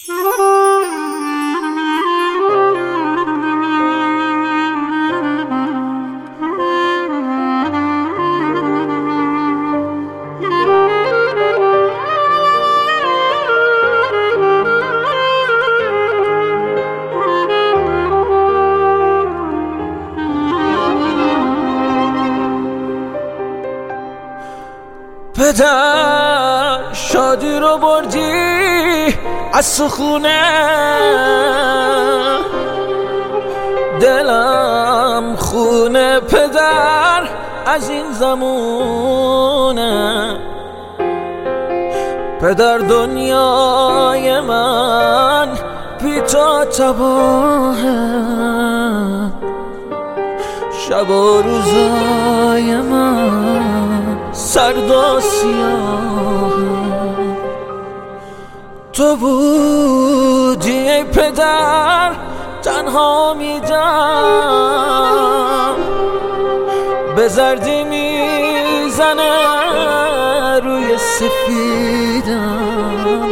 پدر شادی رو بردی از تو خونه، دلم خونه پدر از این زمونه. پدر دنیای من بی تو تباهه، شب و روزای من سرد و سیاهه. تو بودی ای پدر تنها میدم، به زردی میزنه روی سفیدم.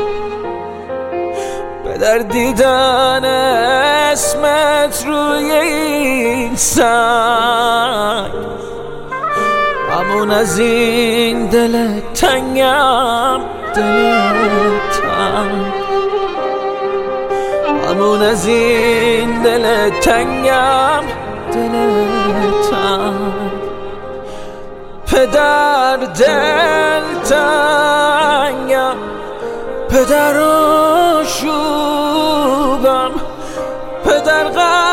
پدر دیدن اسمت روی این سنگ، همون از این دل تنگم، دل تنگ، همون از این دل تنگم، دل تنگ. پدر دل تنگم، پدر آشوبم، پدر